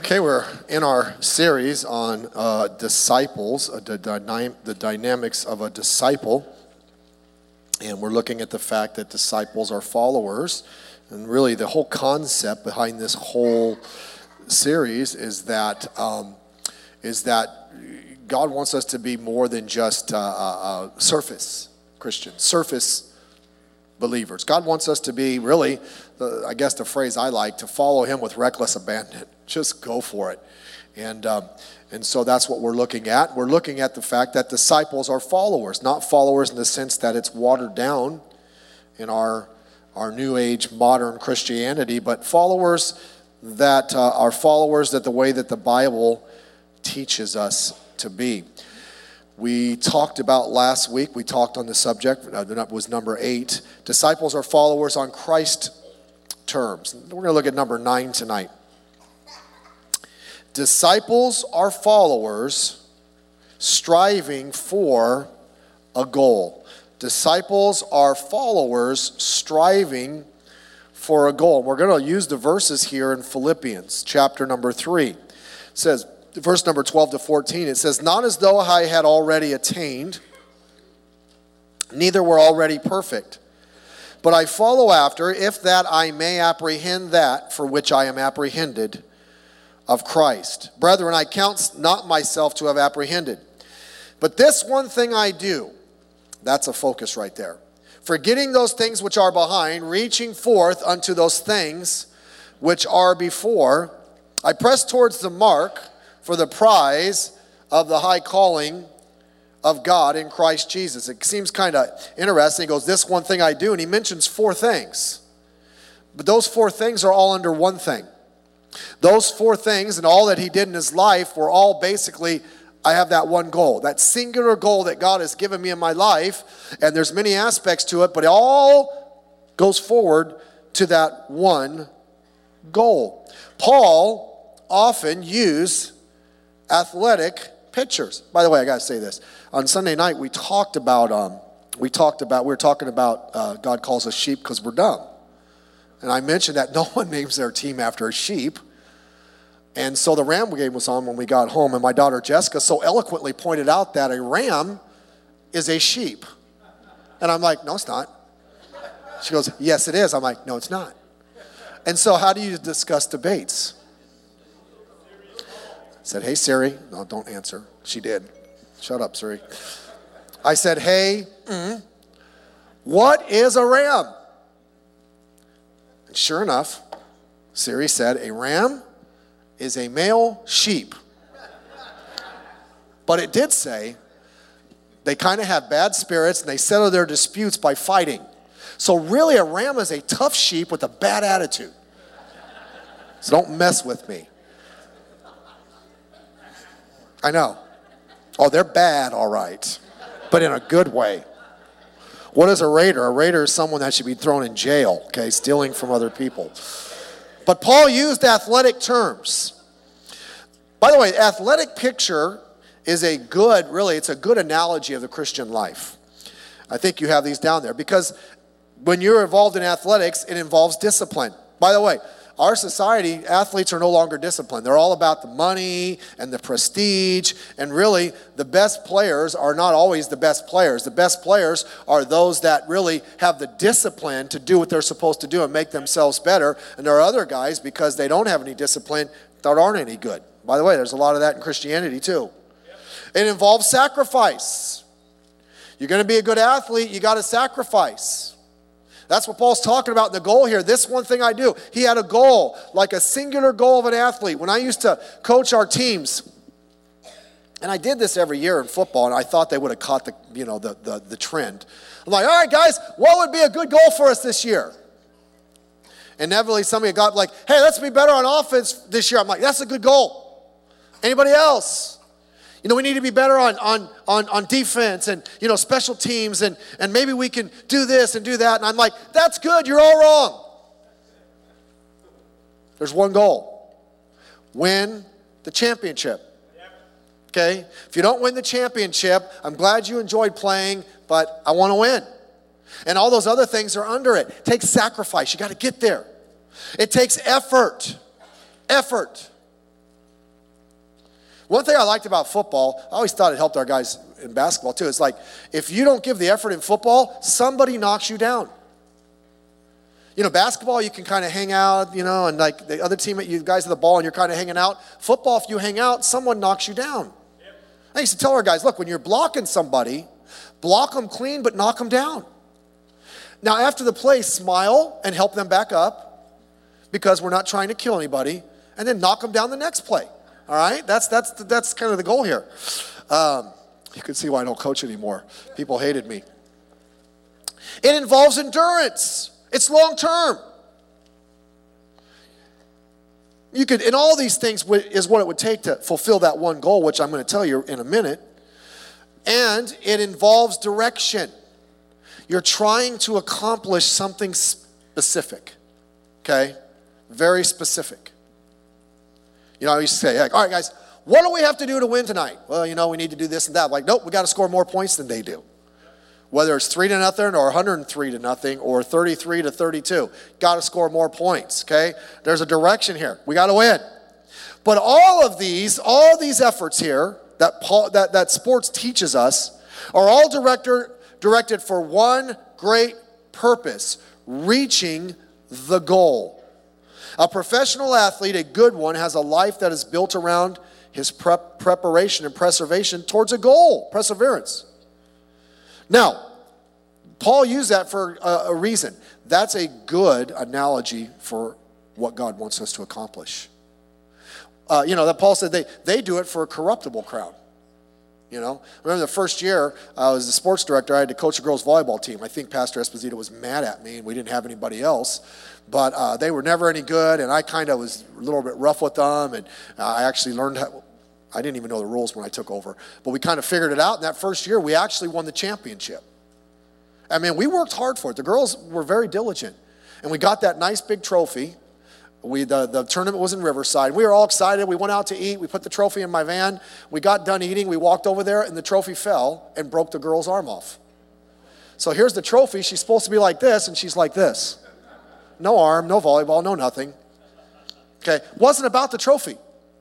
Okay, we're in our series on disciples, the dynamics of a disciple. And we're looking at the fact that disciples are followers. And really the whole concept behind this whole series is that God wants us to be more than just surface Christians, surface believers. God wants us to be really, I guess the phrase I like, to follow him with reckless abandon. Just go for it. And so that's what we're looking at. We're looking at the fact that disciples are followers, not followers in the sense that it's watered down in our new age modern Christianity, but followers that are followers that the way that the Bible teaches us to be. We talked about last week, we talked on the subject, that was number 8. Disciples are followers on Christ terms. We're going to look at number 9 tonight. Disciples are followers striving for a goal. Disciples are followers striving for a goal. We're going to use the verses here in Philippians chapter number 3. It says, verse number 12 to 14, it says, "Not as though I had already attained, neither were already perfect. But I follow after, if that I may apprehend that for which I am apprehended of Christ. Brethren, I count not myself to have apprehended. But this one thing I do," that's a focus right there, "forgetting those things which are behind, reaching forth unto those things which are before, I press towards the mark for the prize of the high calling of God in Christ Jesus." It seems kind of interesting. He goes, "This one thing I do," and he mentions 4 things. But those 4 things are all under one thing. Those 4 things and all that he did in his life were all basically, I have that one goal, that singular goal that God has given me in my life. And there's many aspects to it, but it all goes forward to that one goal. Paul often used athletic pictures. By the way, I got to say this. On Sunday night, we were talking about God calls us sheep because we're dumb. And I mentioned that no one names their team after a sheep. And so the Ram game was on when we got home, and my daughter Jessica so eloquently pointed out that a ram is a sheep. And I'm like, "No, it's not." She goes, "Yes, it is." I'm like, "No, it's not." And so how do you discuss debates? I said, "Hey, Siri." No, don't answer. She did. Shut up, Siri. I said, "Hey, what is a ram?" And sure enough, Siri said, "A ram is a male sheep." But it did say they kind of have bad spirits and they settle their disputes by fighting. So really a ram is a tough sheep with a bad attitude. So don't mess with me. I know. Oh, they're bad, all right, but in a good way. What is a raider? A raider is someone that should be thrown in jail, okay, stealing from other people. But Paul used athletic terms. By the way, athletic picture is it's a good analogy of the Christian life. I think you have these down there because when you're involved in athletics, it involves discipline. By the way, our society, athletes are no longer disciplined. They're all about the money and the prestige. And really, the best players are not always the best players. The best players are those that really have the discipline to do what they're supposed to do and make themselves better. And there are other guys, because they don't have any discipline, that aren't any good. By the way, there's a lot of that in Christianity too. It involves sacrifice. You're going to be a good athlete, you got to sacrifice. That's what Paul's talking about in the goal here. This one thing I do. He had a goal, like a singular goal of an athlete. When I used to coach our teams, and I did this every year in football, and I thought they would have caught the trend. I'm like, "All right, guys, what would be a good goal for us this year?" Inevitably, somebody got like, "Hey, let's be better on offense this year." I'm like, "That's a good goal." Anybody else? We need to be better on defense and, special teams, and maybe we can do this and do that. And I'm like, "That's good. You're all wrong." There's one goal. Win the championship. Okay? If you don't win the championship, I'm glad you enjoyed playing, but I want to win. And all those other things are under it. It takes sacrifice. You got to get there. It takes effort. Effort. One thing I liked about football, I always thought it helped our guys in basketball too. It's like, if you don't give the effort in football, somebody knocks you down. Basketball, you can kind of hang out, and like the other team, you guys have the ball and you're kind of hanging out. Football, if you hang out, someone knocks you down. Yep. I used to tell our guys, look, when you're blocking somebody, block them clean, but knock them down. Now, after the play, smile and help them back up, because we're not trying to kill anybody, and then knock them down the next play. All right? That's kind of the goal here. You can see why I don't coach anymore. People hated me. It involves endurance. It's long term. And all these things is what it would take to fulfill that one goal, which I'm going to tell you in a minute. And it involves direction. You're trying to accomplish something specific. Okay? Very specific. I used to say, all right, guys, what do we have to do to win tonight? Well, we need to do this and that. Like, nope, we got to score more points than they do. Whether it's 3-0 or 103-0 or 33-32, got to score more points, okay? There's a direction here. We got to win. But all these efforts here that sports teaches us are all directed for one great purpose, reaching the goal. A professional athlete, a good one, has a life that is built around his preparation and preservation towards a goal, perseverance. Now, Paul used that for a reason. That's a good analogy for what God wants us to accomplish. That Paul said they do it for a corruptible crown. Remember the first year I was the sports director, I had to coach a girls volleyball team. I think Pastor Esposito was mad at me and we didn't have anybody else. But they were never any good, and I kind of was a little bit rough with them, and I actually learned I didn't even know the rules when I took over. But we kind of figured it out. In that first year, we actually won the championship. I mean, we worked hard for it. The girls were very diligent. And we got that nice big trophy. The tournament was in Riverside. We were all excited. We went out to eat. We put the trophy in my van. We got done eating. We walked over there, and the trophy fell and broke the girl's arm off. So here's the trophy. She's supposed to be like this, and she's like this. No arm, no volleyball, no nothing. Okay, wasn't about the trophy.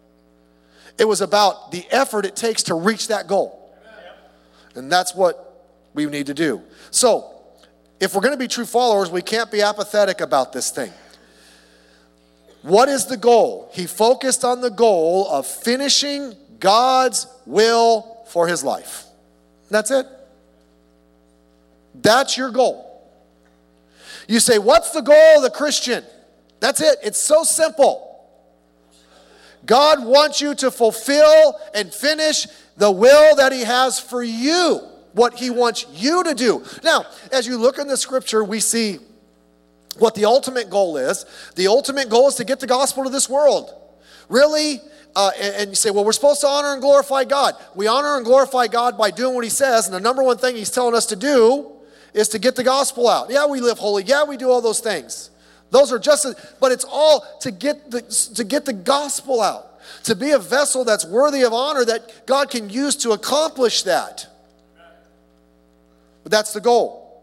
It was about the effort it takes to reach that goal. And that's what we need to do. So, if we're going to be true followers, we can't be apathetic about this thing. What is the goal? He focused on the goal of finishing God's will for his life. That's it. That's your goal. You say, what's the goal of the Christian? That's it. It's so simple. God wants you to fulfill and finish the will that he has for you, what he wants you to do. Now, as you look in the scripture, we see what the ultimate goal is. The ultimate goal is to get the gospel to this world. Really? And you say, well, we're supposed to honor and glorify God. We honor and glorify God by doing what he says, and the number one thing he's telling us to do is to get the gospel out. Yeah, we live holy. Yeah, we do all those things. Those are but it's all to get the gospel out, to be a vessel that's worthy of honor that God can use to accomplish that. But that's the goal.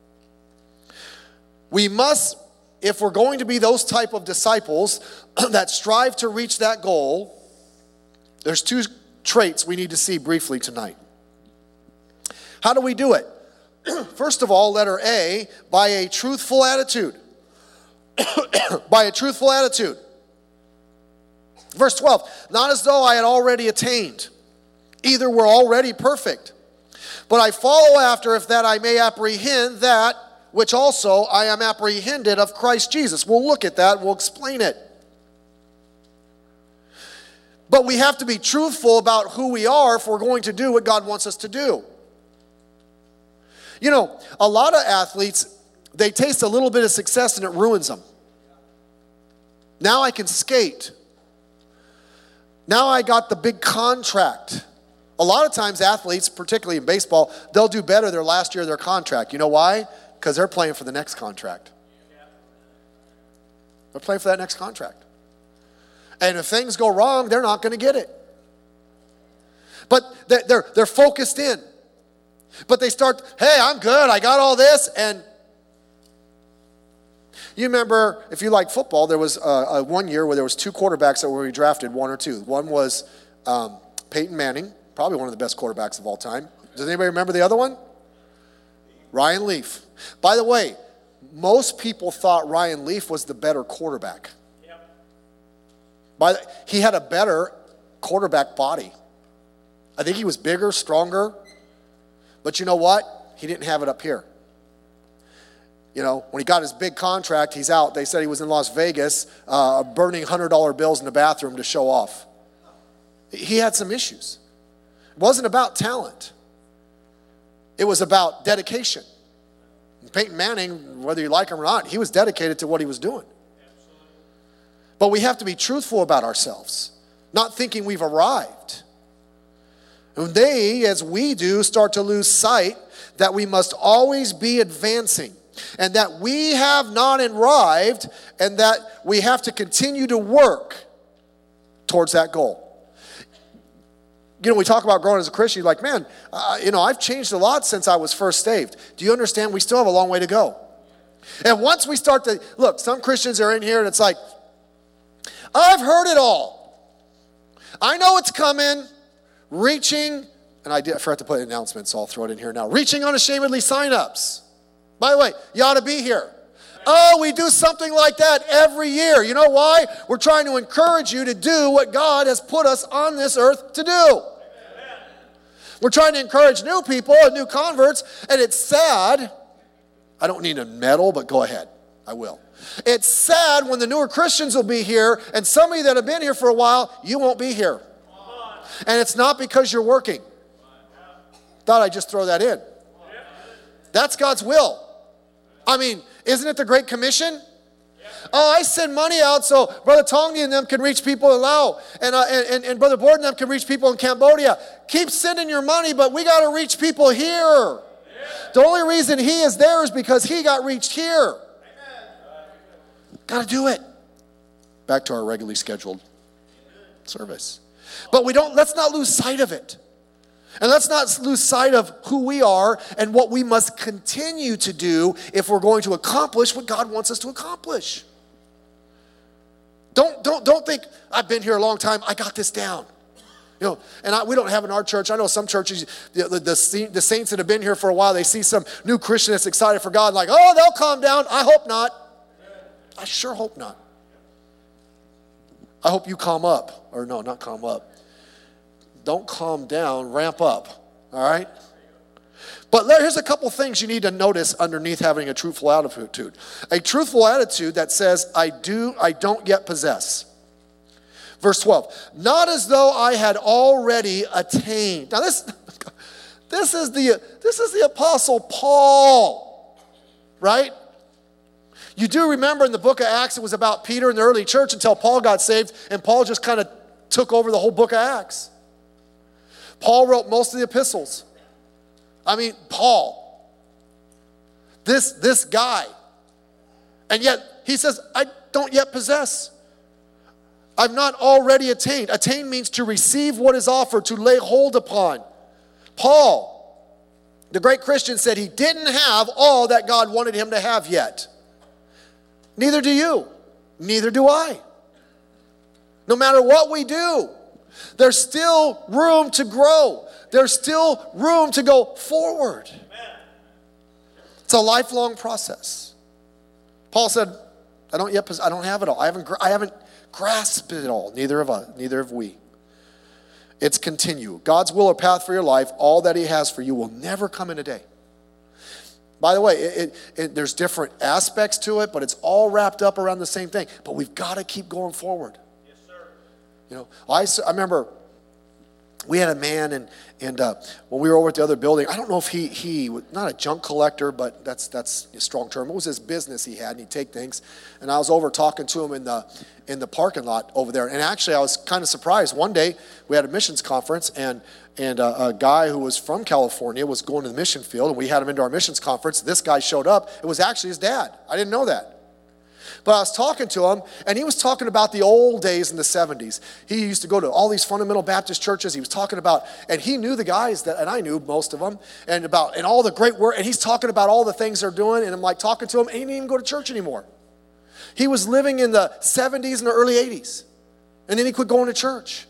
We must, if we're going to be those type of disciples that strive to reach that goal, there's two traits we need to see briefly tonight. How do we do it? First of all, letter A, by a truthful attitude. By a truthful attitude. Verse 12, not as though I had already attained, either were already perfect, but I follow after, if that I may apprehend that which also I am apprehended of Christ Jesus. We'll look at that, we'll explain it. But we have to be truthful about who we are if we're going to do what God wants us to do. You know, a lot of athletes, they taste a little bit of success and it ruins them. Now I can skate. Now I got the big contract. A lot of times athletes, particularly in baseball, they'll do better their last year of their contract. You know why? Because they're playing for the next contract. They're playing for that next contract. And if things go wrong, they're not going to get it. But they're focused in. But they start, hey, I'm good, I got all this, and you remember, if you like football, there was one year where there was two quarterbacks that were drafted, one or two. One was Peyton Manning, probably one of the best quarterbacks of all time. Does anybody remember the other one? Ryan Leaf. By the way, most people thought Ryan Leaf was the better quarterback. He had a better quarterback body. I think he was bigger, stronger. But you know what? He didn't have it up here. You know, when he got his big contract, he's out. They said he was in Las Vegas burning $100 bills in the bathroom to show off. He had some issues. It wasn't about talent. It was about dedication. Peyton Manning, whether you like him or not, he was dedicated to what he was doing. But we have to be truthful about ourselves, not thinking we've arrived. And they, as we do, start to lose sight that we must always be advancing, and that we have not arrived, and that we have to continue to work towards that goal. You know, we talk about growing as a Christian, you're like, man, I've changed a lot since I was first saved. Do you understand? We still have a long way to go. And once we start to, look, some Christians are in here and it's like, I've heard it all. I know it's coming. Reaching, and I forgot to put an announcement, so I'll throw it in here now. Reaching unashamedly signups. By the way, you ought to be here. Oh, we do something like that every year. You know why? We're trying to encourage you to do what God has put us on this earth to do. We're trying to encourage new people and new converts, and it's sad. I don't need a medal, but go ahead. I will. It's sad when the newer Christians will be here, and some of you that have been here for a while, you won't be here. And it's not because you're working. Thought I'd just throw that in. That's God's will. I mean, isn't it the Great Commission? Oh, I send money out so Brother Tongi and them can reach people in Laos, and Brother Borden and them can reach people in Cambodia. Keep sending your money, but we got to reach people here. The only reason he is there is because he got reached here. Got to do it. Back to our regularly scheduled service. But let's not lose sight of it. And let's not lose sight of who we are and what we must continue to do if we're going to accomplish what God wants us to accomplish. Don't think, I've been here a long time, I got this down. You know, and we don't have in our church, I know some churches, the saints that have been here for a while, they see some new Christian that's excited for God, like, oh, they'll calm down. I hope not. I sure hope not. I hope you calm up. Or no, not calm up. Don't calm down, ramp up. All right? But here's a couple things you need to notice underneath having a truthful attitude. A truthful attitude that says, I don't yet possess. Verse 12. Not as though I had already attained. Now this is the Apostle Paul, right? You do remember in the book of Acts, it was about Peter and the early church until Paul got saved, and Paul just kind of took over the whole book of Acts. Paul wrote most of the epistles. I mean, Paul, this guy. And yet, he says, I don't yet possess. I've not already attained. Attain means to receive what is offered, to lay hold upon. Paul, the great Christian, said he didn't have all that God wanted him to have yet. Neither do you. Neither do I. No matter what we do, there's still room to grow. There's still room to go forward. It's a lifelong process. Paul said, I don't have it all. I haven't grasped it all. Neither have we. It's continue. God's will or path for your life, all that he has for you will never come in a day. By the way, there's different aspects to it, but it's all wrapped up around the same thing. But we've got to keep going forward. Yes, sir. You know, I remember we had a man, and when we were over at the other building, I don't know if he not a junk collector, but that's a strong term. It was his business he had, and he'd take things. And I was over talking to him in the parking lot over there. And actually, I was kind of surprised. One day, we had a missions conference, and a guy who was from California was going to the mission field, and we had him into our missions conference. This guy showed up. It was actually his dad. I didn't know that. But I was talking to him, and he was talking about the old days in the 70s. He used to go to all these fundamental Baptist churches. He was talking about, and he knew the guys, and I knew most of them, and all the great work, and he's talking about all the things they're doing, and I'm like talking to him, and he didn't even go to church anymore. He was living in the 70s and the early 80s, and then he quit going to church.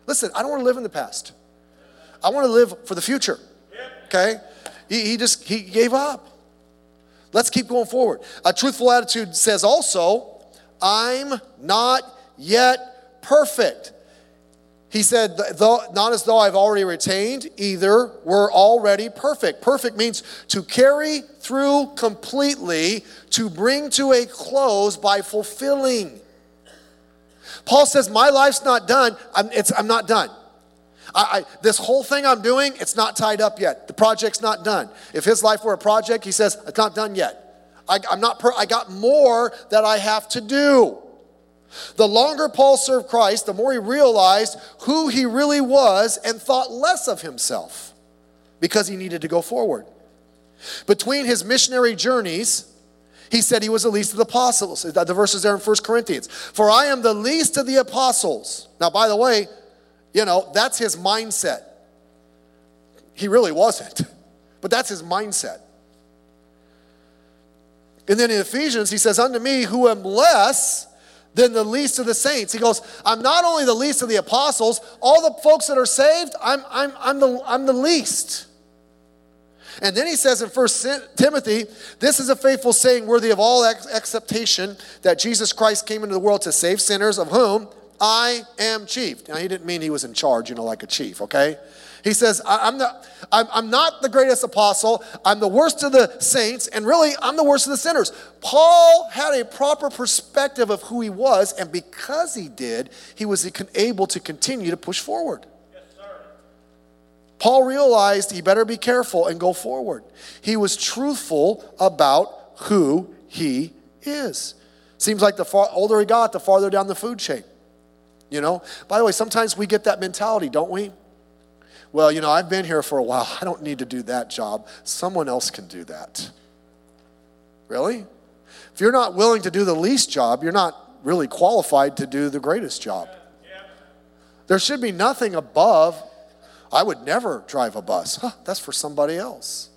Listen, I don't want to live in the past. I want to live for the future. Okay? He gave up. Let's keep going forward. A truthful attitude says also, I'm not yet perfect. He said, not as though I've already retained, either we're already perfect. Perfect means to carry through completely, to bring to a close by fulfilling. Paul says, my life's not done. I'm not done. This whole thing I'm doing, it's not tied up yet. The project's not done. If his life were a project, he says, it's not done yet. I got more that I have to do. The longer Paul served Christ, the more he realized who he really was and thought less of himself because he needed to go forward. Between his missionary journeys, he said he was the least of the apostles. The verses there in 1 Corinthians. For I am the least of the apostles. Now, by the way, that's his mindset. He really wasn't, but that's his mindset. And then in Ephesians, he says, unto me who am less than the least of the saints. He goes, I'm not only the least of the apostles, all the folks that are saved, I'm the least. And then he says in 1 Timothy, this is a faithful saying worthy of all acceptation, that Jesus Christ came into the world to save sinners, of whom I am chief. Now, he didn't mean he was in charge, like a chief, okay? He says, I'm not the greatest apostle. I'm the worst of the saints, and really, I'm the worst of the sinners. Paul had a proper perspective of who he was, and because he did, he was able to continue to push forward. Yes, sir. Paul realized he better be careful and go forward. He was truthful about who he is. Seems like the older he got, the farther down the food chain. By the way, sometimes we get that mentality, don't we? Well, I've been here for a while. I don't need to do that job. Someone else can do that. Really? If you're not willing to do the least job, you're not really qualified to do the greatest job. There should be nothing above. I would never drive a bus. That's for somebody else.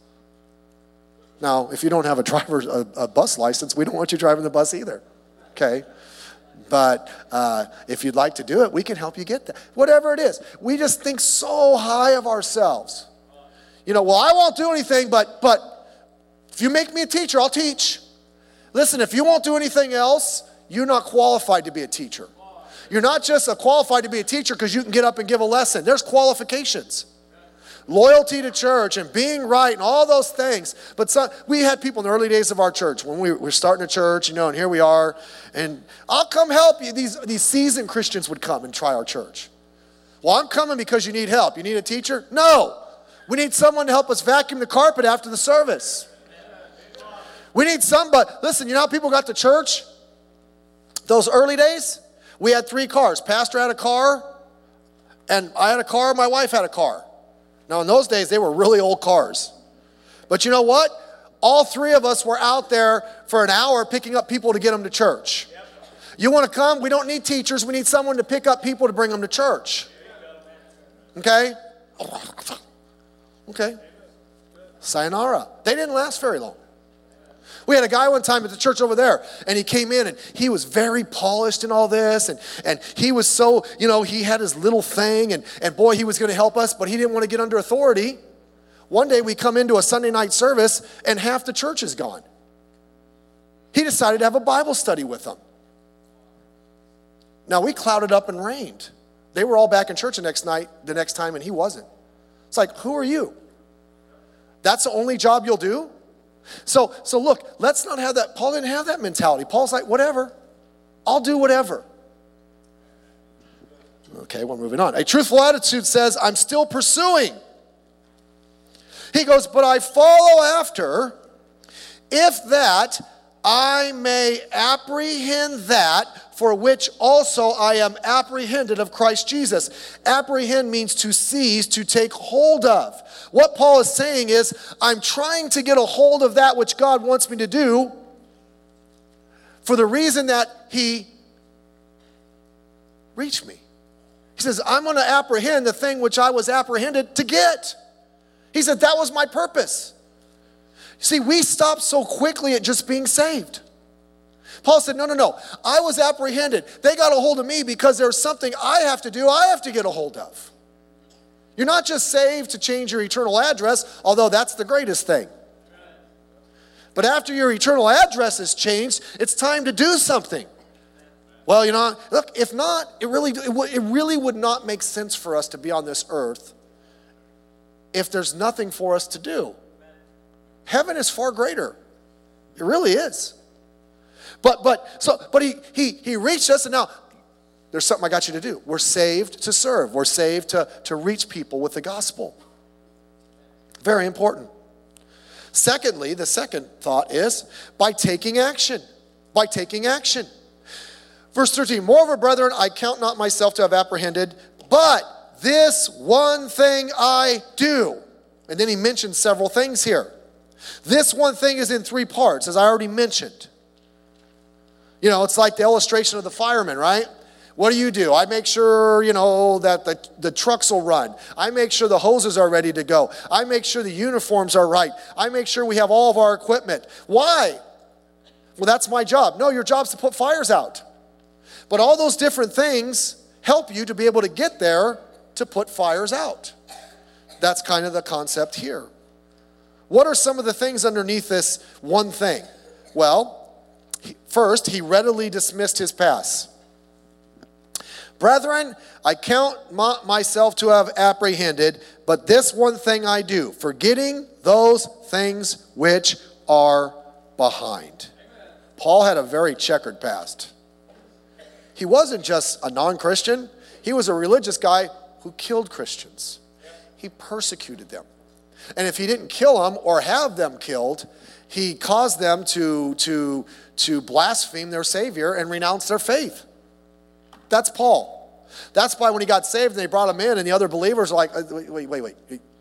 Now, if you don't have a bus license, we don't want you driving the bus either. Okay? But if you'd like to do it, we can help you get that. Whatever it is. We just think so high of ourselves. Well, I won't do anything, but if you make me a teacher, I'll teach. Listen, if you won't do anything else, you're not qualified to be a teacher. You're not just qualified to be a teacher because you can get up and give a lesson. There's qualifications. Loyalty to church and being right and all those things. But we had people in the early days of our church when we were starting a church, and here we are. And I'll come help you. These seasoned Christians would come and try our church. Well, I'm coming because you need help. You need a teacher? No. We need someone to help us vacuum the carpet after the service. We need somebody. Listen, you know how people got to church? Those early days? We had 3 cars. Pastor had a car, and I had a car, my wife had a car. Now, in those days, they were really old cars. But you know what? All 3 of us were out there for an hour picking up people to get them to church. You want to come? We don't need teachers. We need someone to pick up people to bring them to church. Okay? Okay. Sayonara. They didn't last very long. We had a guy one time at the church over there, and he came in, and he was very polished and all this, and he was so, he had his little thing, and boy, he was going to help us, but he didn't want to get under authority. One day, we come into a Sunday night service, and half the church is gone. He decided to have a Bible study with them. Now, we clouded up and rained. They were all back in church the next time, and he wasn't. It's like, who are you? That's the only job you'll do? So look, let's not have that. Paul didn't have that mentality. Paul's like, whatever. I'll do whatever. Okay, we're moving on. A truthful attitude says, I'm still pursuing. He goes, but I follow after, if that I may apprehend that for which also I am apprehended of Christ Jesus. Apprehend means to seize, to take hold of. What Paul is saying is, I'm trying to get a hold of that which God wants me to do for the reason that he reached me. He says, I'm going to apprehend the thing which I was apprehended to get. He said, that was my purpose. See, we stop so quickly at just being saved. Paul said, no. I was apprehended. They got a hold of me because there's something I have to do, I have to get a hold of. You're not just saved to change your eternal address, although that's the greatest thing. But after your eternal address is changed, it's time to do something. Well, look, if not, it really would not make sense for us to be on this earth if there's nothing for us to do. Heaven is far greater. It really is. But he reached us, and now there's something I got you to do. We're saved to serve. We're saved to reach people with the gospel. Very important. Secondly, the second thought is by taking action. By taking action. Verse 13, moreover, brethren, I count not myself to have apprehended, but this one thing I do. And then he mentions several things here. This one thing is in three parts, as I already mentioned. It's like the illustration of the fireman, right? What do? I make sure, that the trucks will run. I make sure the hoses are ready to go. I make sure the uniforms are right. I make sure we have all of our equipment. Why? Well, that's my job. No, your job's to put fires out. But all those different things help you to be able to get there to put fires out. That's kind of the concept here. What are some of the things underneath this one thing? Well, first, he readily dismissed his past. Brethren, I count myself to have apprehended, but this one thing I do, forgetting those things which are behind. Paul had a very checkered past. He wasn't just a non-Christian. He was a religious guy who killed Christians. He persecuted them. And if he didn't kill them or have them killed, he caused them to blaspheme their Savior and renounce their faith. That's Paul. That's why when he got saved and they brought him in and the other believers were like, wait.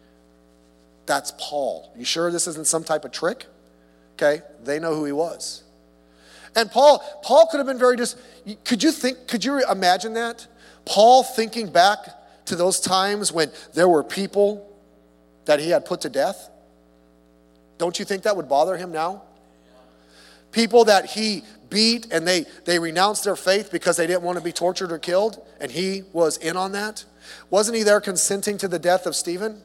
That's Paul. You sure this isn't some type of trick? Okay, they know who he was. And Paul could have been could you imagine that? Paul thinking back to those times when there were people that he had put to death? Don't you think that would bother him now? People that he beat and they renounced their faith because they didn't want to be tortured or killed, and he was in on that. Wasn't he there consenting to the death of Stephen?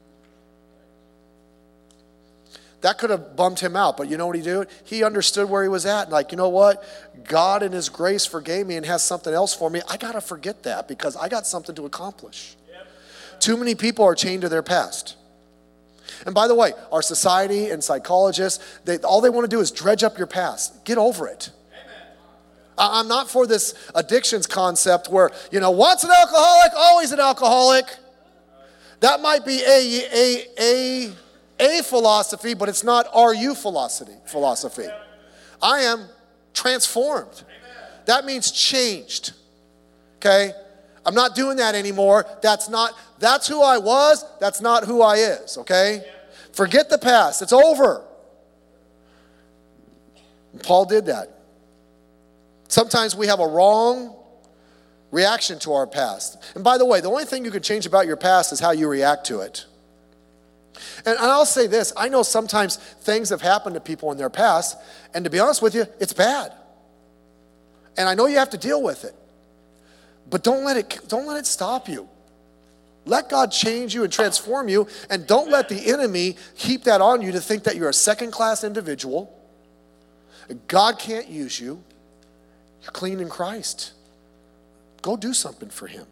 That could have bummed him out, but you know what he did? He understood where he was at. Like, you know what? God in his grace forgave me and has something else for me. I got to forget that because I got something to accomplish. Yep. Too many people are chained to their past. And by the way, our society and psychologists, all they want to do is dredge up your past. Get over it. Amen. I'm not for this addictions concept where, once an alcoholic, always an alcoholic. That might be a philosophy, but it's not RU philosophy. I am transformed. That means changed. Okay? I'm not doing that anymore. That's who I was. That's not who I is. Okay? Forget the past. It's over. And Paul did that. Sometimes we have a wrong reaction to our past. And by the way, the only thing you can change about your past is how you react to it. And I'll say this, I know sometimes things have happened to people in their past, and to be honest with you, it's bad. And I know you have to deal with it. But don't let it stop you. Let God change you and transform you, and don't let the enemy keep that on you to think that you're a second-class individual. God can't use you. You're clean in Christ. Go do something for him.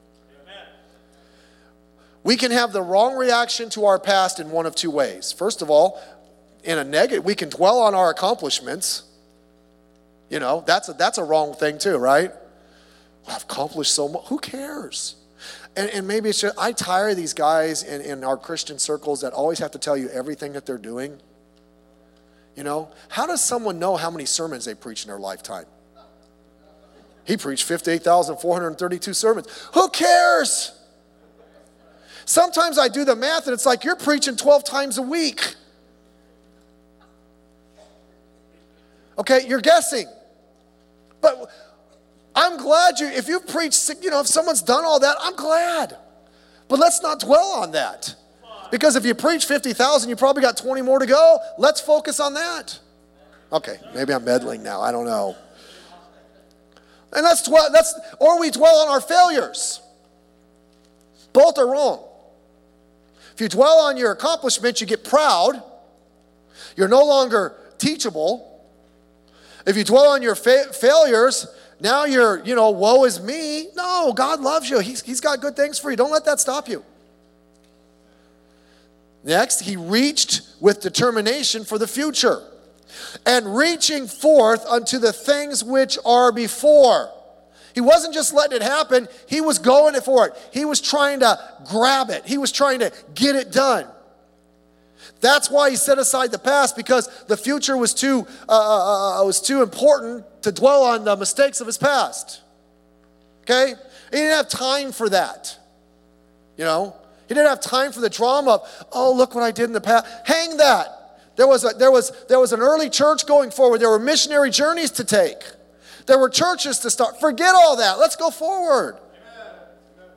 We can have the wrong reaction to our past in one of two ways. First of all, in a negative, we can dwell on our accomplishments. That's a wrong thing too, right? I've accomplished so much. Who cares? And maybe it's just, I tire these guys in our Christian circles that always have to tell you everything that they're doing. How does someone know how many sermons they preach in their lifetime? He preached 58,432 sermons. Who cares? Sometimes I do the math and it's like you're preaching 12 times a week. Okay, you're guessing. But I'm glad if you've preached, if someone's done all that, I'm glad. But let's not dwell on that. Because if you preach 50,000, you probably got 20 more to go. Let's focus on that. Okay, maybe I'm meddling now. I don't know. And or we dwell on our failures. Both are wrong. If you dwell on your accomplishments, you get proud. You're no longer teachable. If you dwell on your failures, now you're, woe is me. No, God loves you. He's got good things for you. Don't let that stop you. Next, he reached with determination for the future, and reaching forth unto the things which are before. He wasn't just letting it happen. He was going for it. He was trying to grab it. He was trying to get it done. That's why he set aside the past, because the future was too important to dwell on the mistakes of his past. Okay? He didn't have time for that. He didn't have time for the drama of, oh, look what I did in the past. Hang that. There was an early church going forward. There were missionary journeys to take. There were churches to start. Forget all that. Let's go forward. Amen.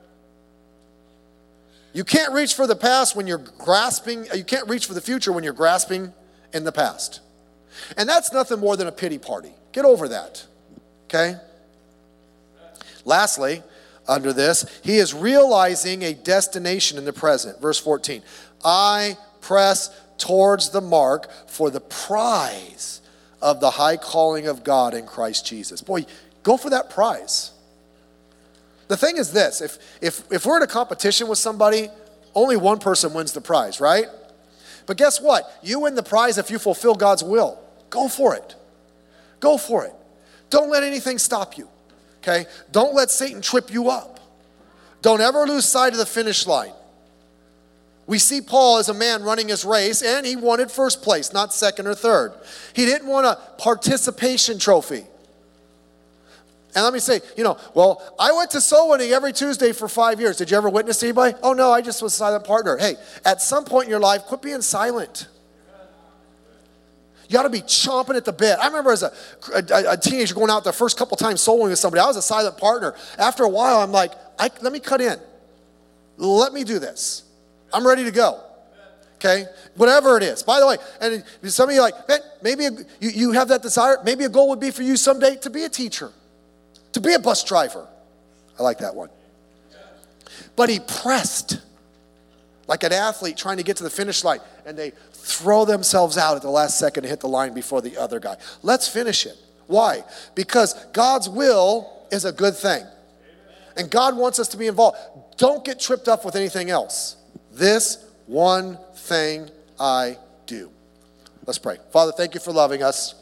You can't reach for the past when you're grasping. You can't reach for the future when you're grasping in the past. And that's nothing more than a pity party. Get over that. Okay? Lastly, under this, he is realizing a destination in the present. Verse 14. I press towards the mark for the prize of the high calling of God in Christ Jesus. Boy, go for that prize. The thing is this, if we're in a competition with somebody, only one person wins the prize, right? But guess what? You win the prize if you fulfill God's will. Go for it. Go for it. Don't let anything stop you, okay? Don't let Satan trip you up. Don't ever lose sight of the finish line. We see Paul as a man running his race, and he wanted first place, not second or third. He didn't want a participation trophy. And let me say, I went to soul winning every Tuesday for 5 years. Did you ever witness anybody? Oh, no, I just was a silent partner. Hey, at some point in your life, quit being silent. You got to be chomping at the bit. I remember as a teenager going out the first couple times soul winning with somebody. I was a silent partner. After a while, I'm like, let me cut in. Let me do this. I'm ready to go. Okay? Whatever it is. By the way, and some of you are like, man, maybe you have that desire. Maybe a goal would be for you someday to be a teacher, to be a bus driver. I like that one. But he pressed like an athlete trying to get to the finish line, and they throw themselves out at the last second to hit the line before the other guy. Let's finish it. Why? Because God's will is a good thing. And God wants us to be involved. Don't get tripped up with anything else. This one thing I do. Let's pray. Father, thank you for loving us.